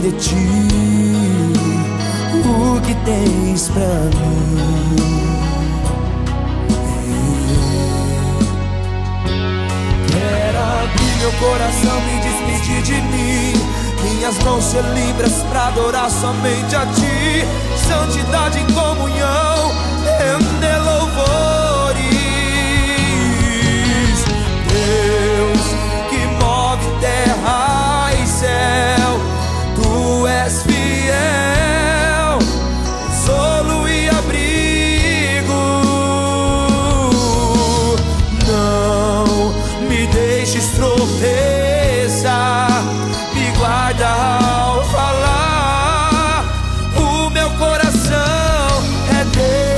de ti o que tens pra mim. Quero abrir meu coração, me despedir de mim. Minhas mãos ser livres pra adorar somente a ti. Santidade em comunhão, render louvores. Deus que move terra e céu, tu és fiel, consolo e abrigo. Não me deixes tropeçar, me guarda ao falar. O meu coração é teu.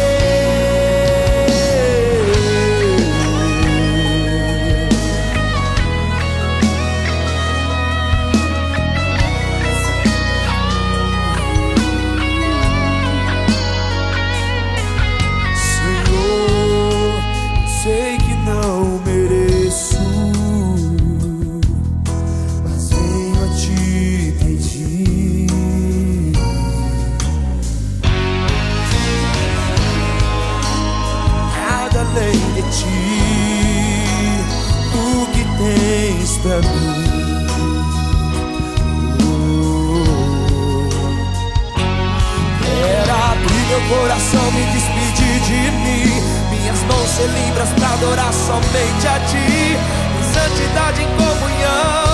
Senhor, sei que não mereço, mas venho a te pedir. Nada além de ti, o que tens pra mim. Quero abrir meu coração, me despedir de mim. Minhas mãos ser livres pra adorar somente a ti. Em santidade em comunhão,